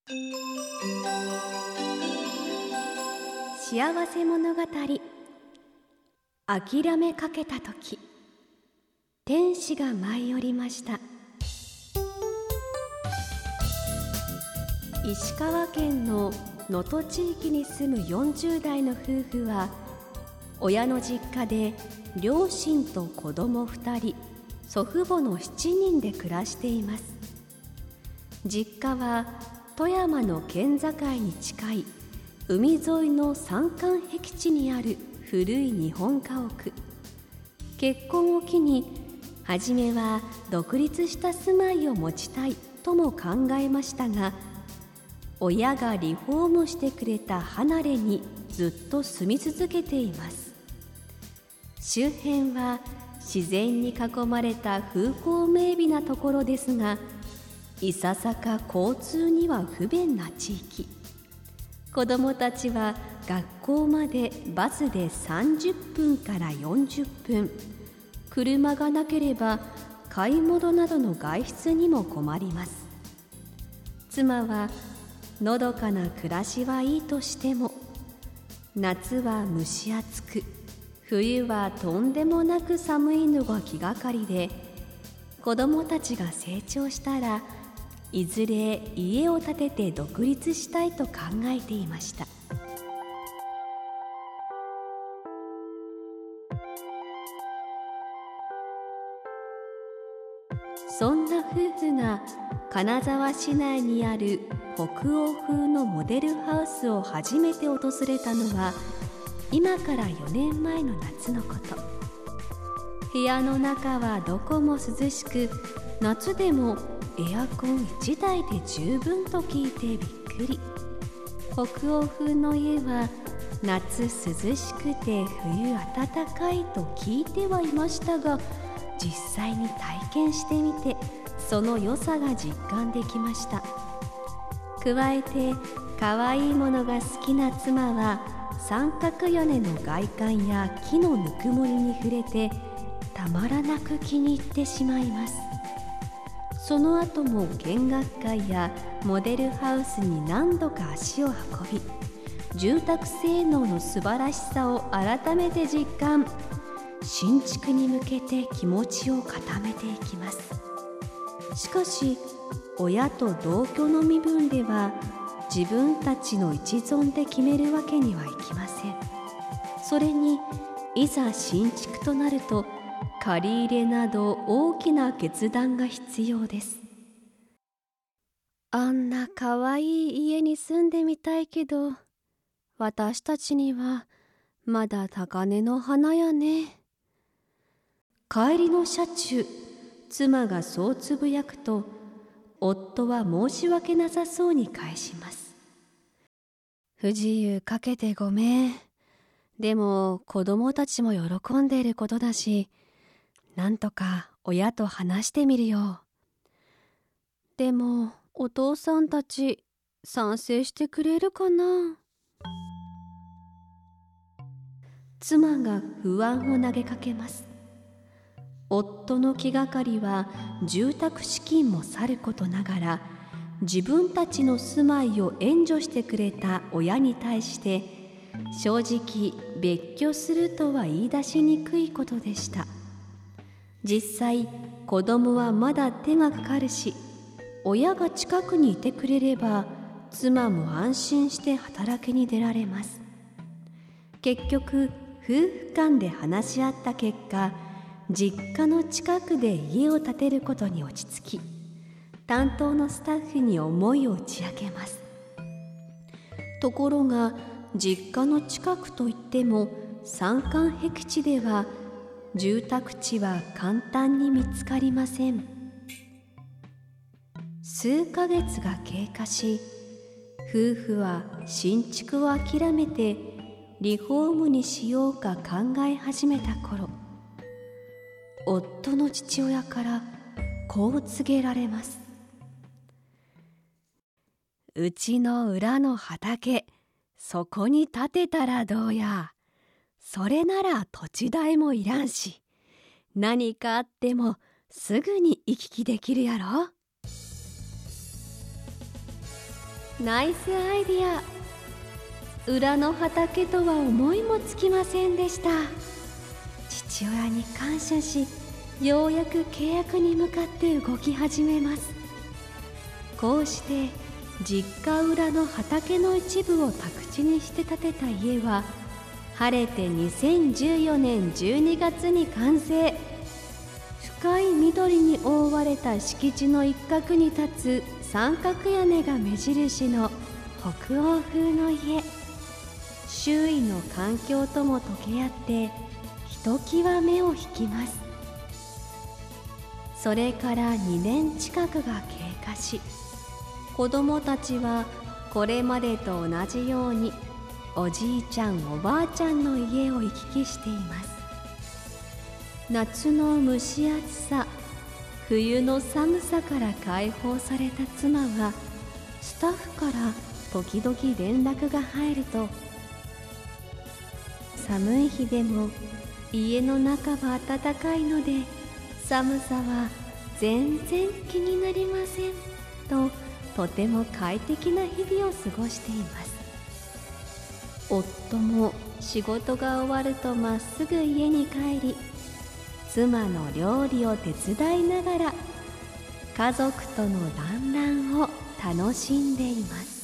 幸せ物語。諦めかけたとき、天使が舞い降りました。石川県の能登地域に住む40代の夫婦は、親の実家で両親と子供2人、祖父母の7人で暮らしています。実家は富山の県境に近い海沿いの山間僻地にある古い日本家屋。結婚を機に初めは独立した住まいを持ちたいとも考えましたが、親がリフォームしてくれた離れにずっと住み続けています。周辺は自然に囲まれた風光明媚なところですが、いささか交通には不便な地域。子どもたちは学校までバスで30分から40分。車がなければ買い物などの外出にも困ります。妻はのどかな暮らしはいいとしても、夏は蒸し暑く、冬はとんでもなく寒いのが気がかりで、子どもたちが成長したらいずれ家を建てて独立したいと考えていました。そんな夫婦が金沢市内にある北欧風のモデルハウスを初めて訪れたのは今から4年前の夏のこと。部屋の中はどこも涼しく、夏でもエアコン1台で十分と聞いてびっくり。北欧風の家は夏涼しくて冬暖かいと聞いてはいましたが、実際に体験してみてその良さが実感できました。加えて可愛いものが好きな妻は三角屋根の外観や木のぬくもりに触れてたまらなく気に入ってしまいます。その後も見学会やモデルハウスに何度か足を運び、住宅性能の素晴らしさを改めて実感。新築に向けて気持ちを固めていきます。しかし親と同居の身分では自分たちの一存で決めるわけにはいきません。それにいざ新築となると借り入れなど大きな決断が必要です。あんなかわいい家に住んでみたいけど、私たちにはまだ高嶺の花やね。帰りの車中、妻がそうつぶやくと、夫は申し訳なさそうに返します。不自由かけてごめん。でも子供たちも喜んでいることだし、なんとか親と話してみるよ。でもお父さんたち賛成してくれるかな。妻が不安を投げかけます。夫の気がかりは住宅資金もさることながら、自分たちの住まいを援助してくれた親に対して正直別居するとは言い出しにくいことでした。実際子供はまだ手がかかるし、親が近くにいてくれれば妻も安心して働きに出られます。結局夫婦間で話し合った結果、実家の近くで家を建てることに落ち着き、担当のスタッフに思いを打ち明けます。ところが実家の近くといっても山間僻地では住宅地は簡単に見つかりません。数ヶ月が経過し、夫婦は新築を諦めてリフォームにしようか考え始めた頃、夫の父親からこう告げられます。うちの裏の畑、そこに建てたらどうや。それなら土地代もいらんし、何かあってもすぐに行き来できるやろ。 ナイスアイディア。裏の畑とは思いもつきませんでした。父親に感謝し、ようやく契約に向かって動き始めます。こうして実家裏の畑の一部を宅地にして建てた家は晴れて2014年12月に完成。深い緑に覆われた敷地の一角に立つ三角屋根が目印の北欧風の家。周囲の環境とも溶け合ってひときわ目を引きます。それから2年近くが経過し、子供たちはこれまでと同じようにおじいちゃんおばあちゃんの家を行き来しています。夏の蒸し暑さ、冬の寒さから解放された妻はスタッフから時々連絡が入ると、寒い日でも家の中は暖かいので寒さは全然気になりませんと、とても快適な日々を過ごしています。夫も仕事が終わるとまっすぐ家に帰り、妻の料理を手伝いながら家族との団らんを楽しんでいます。